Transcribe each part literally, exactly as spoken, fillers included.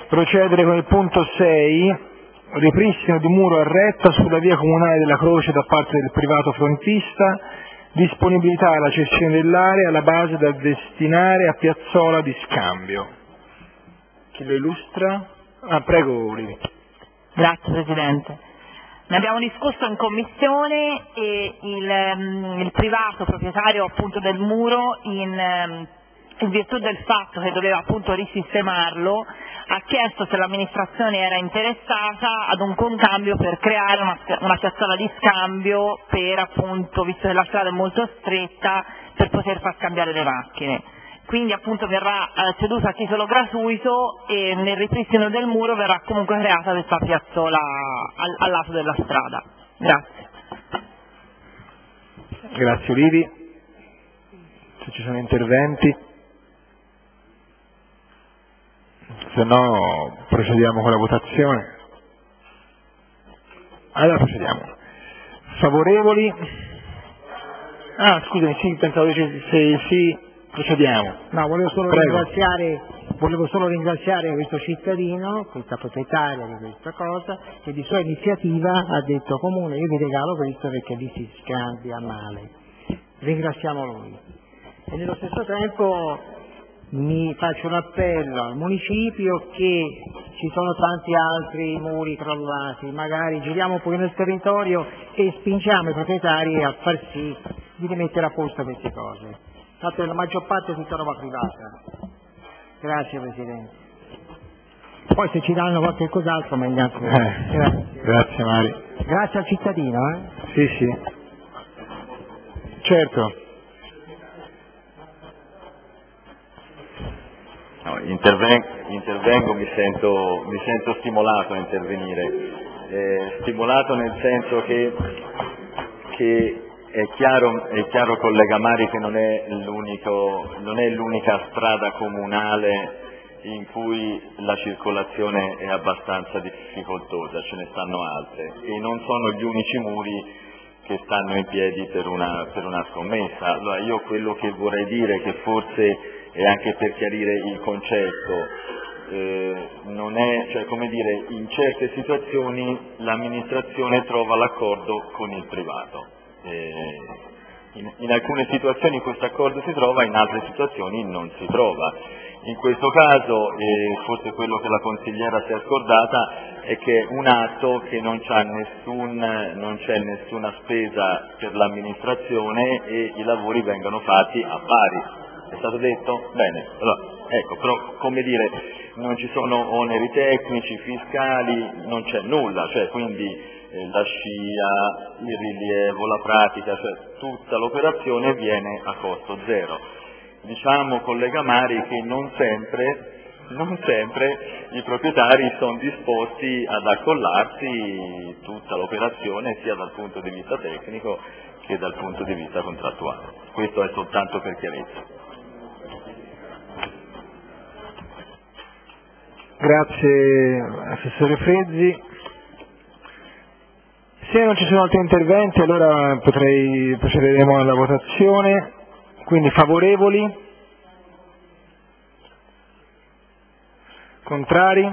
procedere con il punto sei, ripristino di muro a retta sulla via comunale della Croce da parte del privato frontista, disponibilità alla cessione dell'area alla base da destinare a piazzola di scambio. Chi lo illustra? Ah, prego, Olivi. Grazie Presidente. Ne abbiamo discusso in commissione e il, um, il privato proprietario appunto del muro, in, um, in virtù del fatto che doveva appunto risistemarlo, ha chiesto se l'amministrazione era interessata ad un concambio per creare una, una piazzola di scambio per appunto, visto che la strada è molto stretta, per poter far scambiare le macchine. Quindi appunto verrà eh, ceduto a titolo gratuito e nel ripristino del muro verrà comunque creata questa piazzola al, al lato della strada. Grazie. Grazie Olivi. Se ci sono interventi, se no procediamo con la votazione. Allora procediamo. Favorevoli? Ah, scusami, sì, pensavo che se sì. Procediamo. No, volevo solo, Prego. ringraziare, volevo solo ringraziare questo cittadino, questa proprietaria di questa cosa, che di sua iniziativa ha detto comune, io vi regalo questo perché lì si scambia male. Ringraziamo lui. E nello stesso tempo mi faccio un appello al municipio che ci sono tanti altri muri crollati, magari giriamo un po' nel territorio e spingiamo i proprietari a far sì di rimettere a posto queste cose. Tanto la maggior parte è tutta roba privata. Grazie Presidente. Poi se ci danno qualche cos'altro meglio ancora. Eh, grazie. Grazie Mari. Grazie al cittadino, eh? Sì, sì. Certo. No, intervengo, intervengo mi, sento, mi sento stimolato a intervenire. Eh, stimolato nel senso che, che È chiaro, è chiaro, collega Mari, che non è, l'unico, non è l'unica strada comunale in cui la circolazione è abbastanza difficoltosa, ce ne stanno altre e non sono gli unici muri che stanno in piedi per una, per una scommessa. Allora io quello che vorrei dire, che forse è anche per chiarire il concetto, eh, non è, cioè come dire, in certe situazioni l'amministrazione trova l'accordo con il privato. In, in alcune situazioni questo accordo si trova, in altre situazioni non si trova. In questo caso, e forse quello che la consigliera si è scordata, è che è un atto che non c'ha nessun, non c'è nessuna spesa per l'amministrazione e i lavori vengono fatti a pari. È stato detto? Bene, allora, ecco, però come dire, non ci sono oneri tecnici, fiscali, non c'è nulla, cioè quindi la scia, il rilievo, la pratica, cioè tutta l'operazione viene a costo zero. Diciamo, collega Mari, che non sempre, non sempre i proprietari sono disposti ad accollarsi tutta l'operazione sia dal punto di vista tecnico che dal punto di vista contrattuale. Questo è soltanto per chiarezza. Grazie Assessore Frezzi. Se non ci sono altri interventi, allora potrei procederemo alla votazione. Quindi favorevoli? Contrari?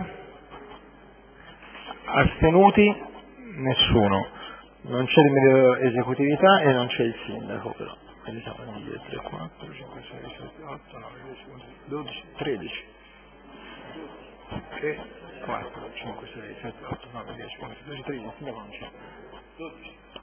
Astenuti? Nessuno. Non c'è l'immediata esecutività e non c'è il sindaco però. Quindi siamo uno, due, tre, quattro, cinque, sei, sette, otto, nove, dieci, undici, dodici, tredici. tre, quattro, cinque, sei, sette, otto, nove, dieci, undici, dodici, tredici, il sindaco non c'è. dodici.